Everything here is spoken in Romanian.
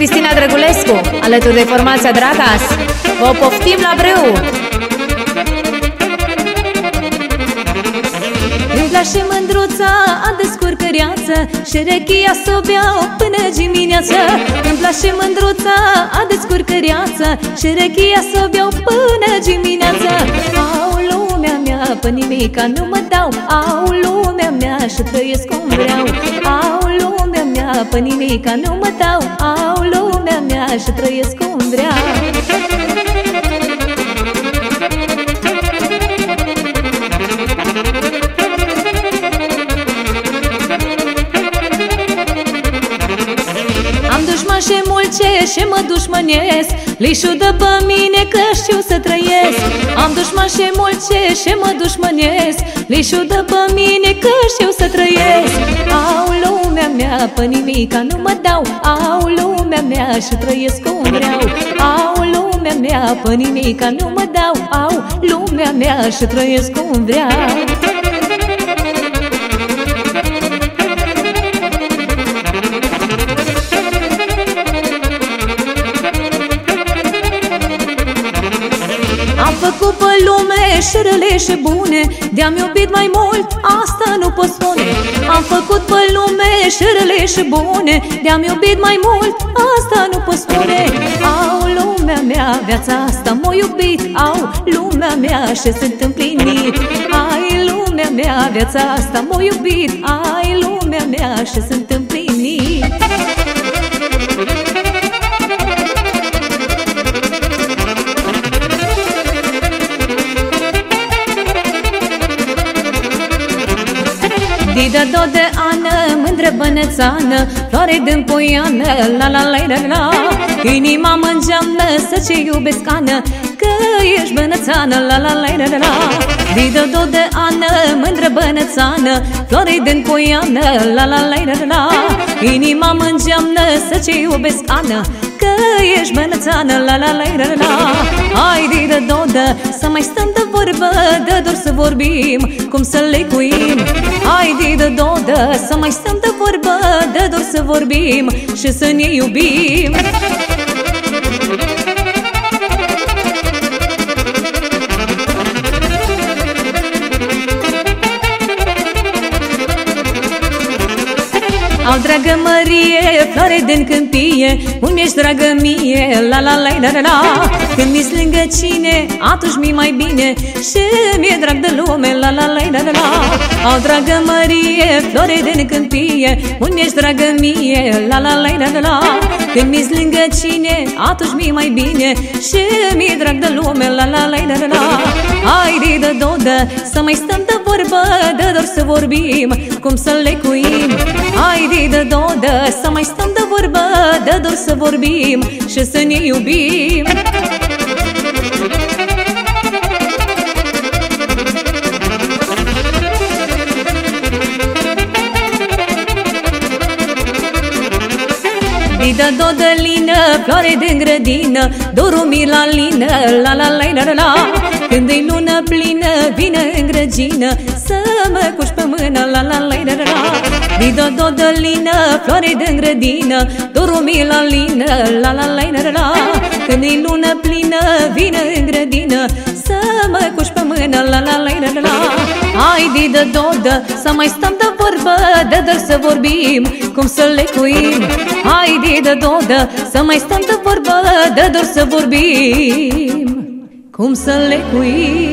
Cristina Drăgulescu, alături de formația Dracas. Vă poftim la brâu! Îmi place mândruța a descurcăreață și rechia s-o beau până dimineață. Îmi place mândruța a descurcăreață și rechia s-o beau până dimineață. Au lumea mea, pe nimica nu mă dau. Au lumea mea și trăiesc cum vreau. Au lumea mea, pe nimica nu mă dau. Au lumea mea și trăiesc cum vreau. Și mulce și mă dușmănesc, lișul dă pe mine că știu să trăiesc. Am dușman și mulce și mă dușmănesc, lișul dă pe mine că știu să trăiesc. Au lumea mea, pe nimica nu mă dau. Au lumea mea și trăiesc cum vreau. Au lumea mea, pe nimica nu mă dau. Au lumea mea și trăiesc cum vreau. Am făcut pe lume și rele și bune, de-am iubit mai mult, asta nu pot spune. Am făcut pe lume și rele și bune, de-am iubit mai mult, asta nu pot spune. Au lumea mea, viața asta m-a iubit. Au lumea mea și sunt împlinit. Ai lumea mea, viața asta m-a iubit. Ai lumea mea și sunt împlinit. Dida do de ană, mândră bănețană, floare din poiană, la la la la la. Inima mă îngeamnă să ce iubesc ană, că ești bănețană, la la la la la. Dida do de ană, mândră bănețană, floare din poiană, la la la la la. Inima mă îngeamnă să ce iubesc ană, că ești bănețană, la la la la la. Hai dida dodă, să mai stăm de vorbă, dă doar să vorbim, cum să lecuim. Hai dida dodă, să mai stăm de vorbă, dă doar să vorbim și să ne iubim. Au, dragă Mărie, floare din câmpie, cum ești, dragă mie, la la la la la la. Când mi-s lângă cine, atunci mi-i mai bine și mi-e drag de lume, la la la la la la. Au, dragă Mărie, floare din câmpie, cum ești, dragă mie, la la la la la la. Când mi-s lângă cine, atunci mi-i mai bine și mi-e drag de lume, la la la la la la. Hai didă dodă, să mai stăm de vorbă, dă doar să vorbim, cum să lecuim. Hai didă dodă, să mai stăm de vorbă, dă doar să vorbim și să ne iubim. Didă dodă lină, floare din grădină, dorul milalină, la la la la la. Când-i lună plină, vine în grăgină să mă cuși pe mână, la la la la la. Didă dodă lină, floare din grădină, dorul milalină, la la la la la. Când-i lună plină, vine în grădină să mă cuși pe mână, la la la la la. Hai didă dodă, să mai stăm de vorbă, dă doar să vorbim, cum să lecuim. Hai didă dodă, să mai stăm de vorbă, dă doar să vorbim, cum să lecuim.